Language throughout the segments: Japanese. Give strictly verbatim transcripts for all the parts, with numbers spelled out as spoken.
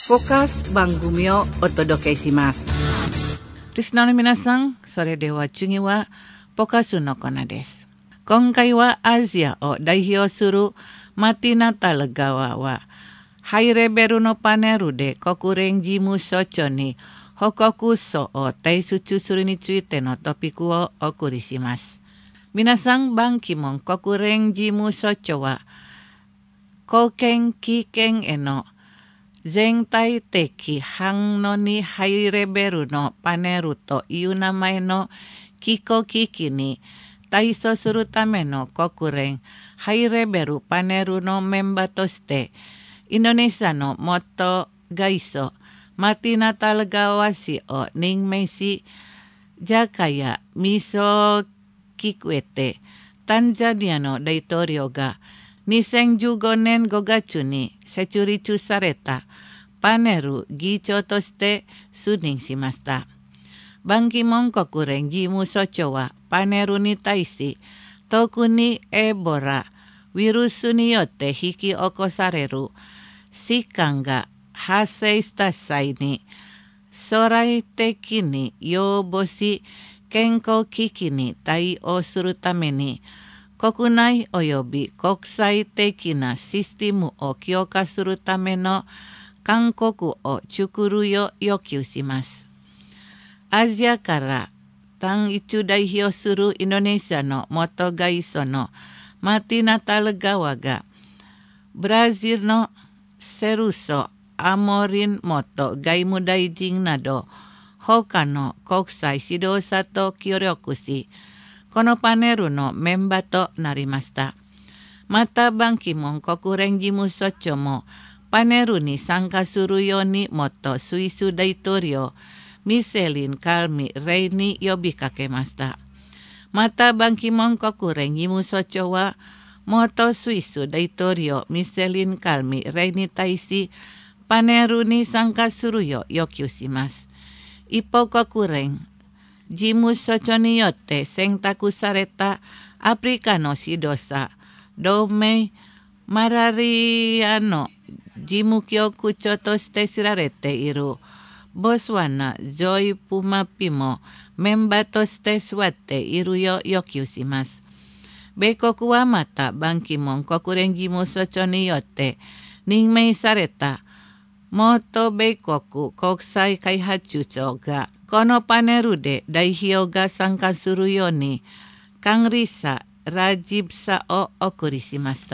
フォーカス番組をお届けします。 リスナーの皆さん、それでは次はフォーカスのコーナーです。今回はアジアを代表するマティナタル川はハイレベルのパネルで国連事務総長に報告書を提出するについてのトピックをお送りします。皆さん、バンキモン国連事務総長は貢献危険への全体的反応にハイレベルのパネルという名前の気候危機に対処するための国連ハイレベルパネルのメンバーとしてインドネシアの元外相マティナタルガワ氏を任命し、ジャカヤ・ミソキクエテタンザニアの大統領がにせんじゅうごねんごがつに設立されたパネル議長として就任しました。バンキモン国連事務総長はパネルに対し、特にエボラウイルスによって引き起こされる疾患が発生した際に将来的に予防し健康危機に対応するために国内及び国際的なシステムを強化するための勧告を作るよう要求します。アジアから単一代表するインドネシアの元外相のマティナタルガワがブラジルのセルソ・アモリン元外務大臣など他の国際指導者と協力し、このパネルのメンバーとなりました。またバンキモン国連事務総長もパネルに参加するように元スイス大統領ミシェリン・カルミ・レイに呼びかけました。またバンキモン国連事務総長は元スイス大統領ミシェリン・カルミ・レイに対しパネルに参加するよう要求します。一方、国連事務総長によって選択されたアフリカの指導者同盟マラリアの事務局長として知られているボスワナ・ジョイ・プマピもメンバーとして座っているよう要求します。米国はまたバンキモン国連事務総長によって任命された元米国国際開発庁がこのパネルで代表が参加するように管理者ラジブサを送りしました。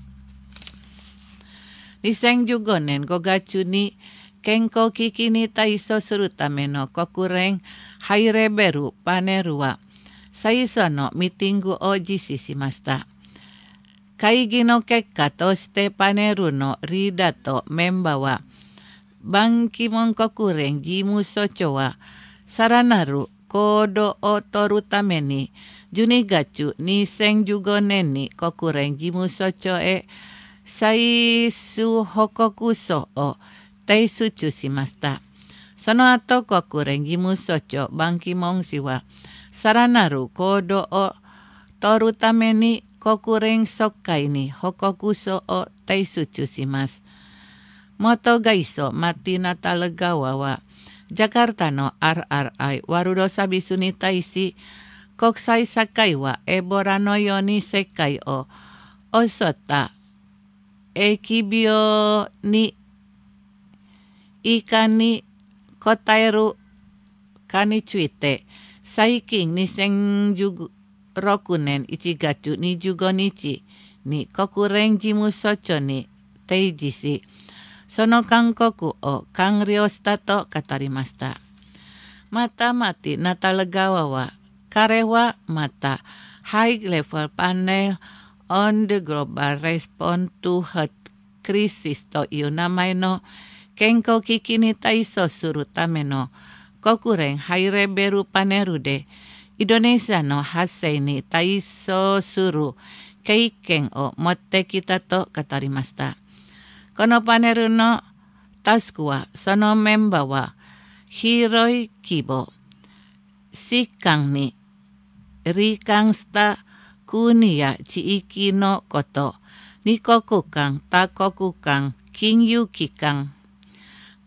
にせんじゅうごねんごがつに健康危機に対処するための国連ハイレベルパネルは最初のミーティングを実施しました。会議の結果としてパネルのリーダーとメンバーはバンキモン国連事務総長はさらなる行動を取るためにじゅうにがつにせんじゅうごねんに国連事務総長へ最終報告書を提出しました。その後国連事務総長バンキモン氏はさらなる行動を取るために国連総会に報告書を提出します。元外相マティナタルガワはジャカルタの アールアールアイ ワールドサービスに対し国際社会はエボラのように世界を襲った疫病にいかに応えるかについて最近にせんじゅうろくねんいちがつにじゅうごにちに国連事務総長に提示し、その勧告を完了したと語りました。またマティナタルガワは彼はまたハイレベルパネル on the global response to health crisis という名前の健康危機に対処するための国連ハイレベルパネルでインドネシアの発生に対処する経験を持ってきたと語りました。このパネルのタスクはそのメンバーは広い規模、疾患に罹患した国や地域のこと、二国間、多国間、金融機関、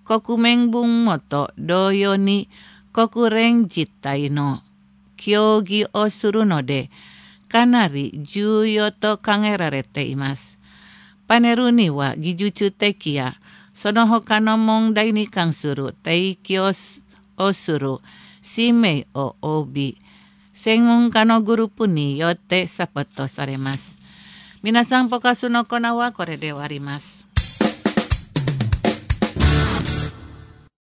国面分もと同様に国連実態の協議をするので、かなり重要と考えられています。パネルには技術的やその他の問題に関する提供をする氏名を帯び、専門家のグループによってサポートされます。皆さん、ポカスのコーナーはこれで終わります。